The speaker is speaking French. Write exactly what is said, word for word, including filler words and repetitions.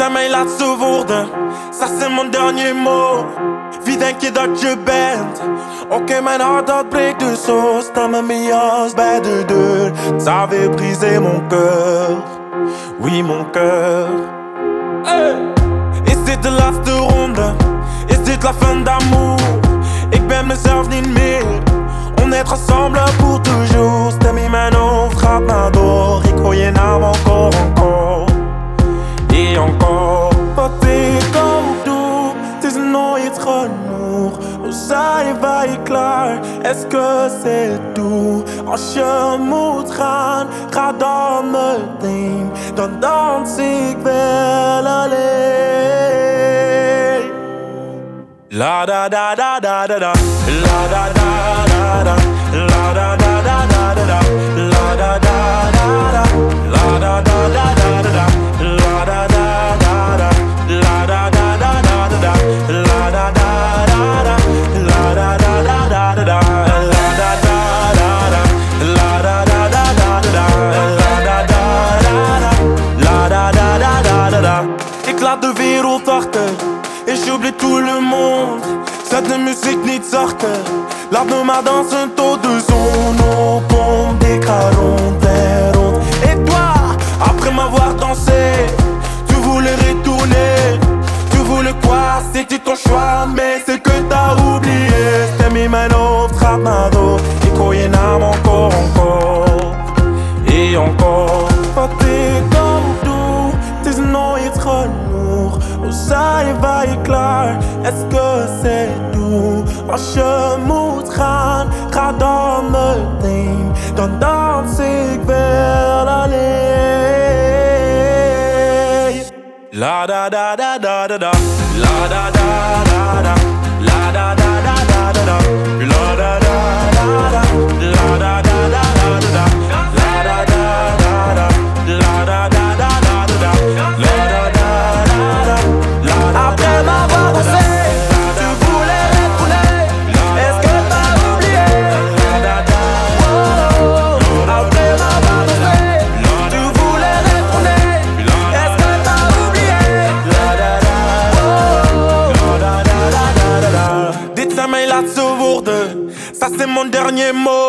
zijn mijn laatste woorden, dat zijn mijn dernier mot. Wie denk je dat je bent? Oké, okay, mijn hart dat breekt dus zo. Sta met mijn jas bij de deur. Ça avait brisé mon cœur. Oui, mon cœur. Hey. Is dit de laatste ronde? Is dit la fin d'amour? Ik ben mezelf niet meer. On est ensemble pour toujours. Stem in mijn hoofd gaat maar door. Ik hoor je naam encore, encore. Et encore. Wat ik ook doe, het is nooit genoeg. Hoe zijn wij klaar? Est-ce que c'est tout? Als je moet gaan, ga dan meteen. Dan dans ik wel alleen. La da da da da da da. La da da da da. La da da da da da. La da da da da. La da da da da da. La da da da da. La da da da da da. La da da da da. La da da da da da. La da da da da. La da da da da da. La da da da da. La da da da da da. Ik laat de wereld achter. Et j'oublie tout le monde. Zet de muziek niet zachter. Laat me maar dansen tot de zon opkomt. Ik ga rond en rond. Et toi, après m'avoir dansé, tu voulais retourner. Tu voulais quoi? C'était ton choix, mais c'est que t'as oublié. Stem in mijn hoofd gaat maar door. Ik hoor je naam encore, encore. Et encore. Wat ik ook doe, het is nooit genoeg. Hoe zijn wij klaar? Est-ce que c'est tout? Als je moet gaan, ga dan meteen. Dan dans ik wel alleen. La da da da da da da. La da da da da. La da da da da da. La da da da da. La da da da da da. La da da da da. La da da da da da. La da da da da. Après m'avoir dansé, tu voulais retourner. Est-ce que t'as oublié? Oh, après m'avoir dansé, tu voulais retourner. Est-ce que t'as oublié? Oh, dit zijn mijn laatste woorden, ça c'est mon dernier mot.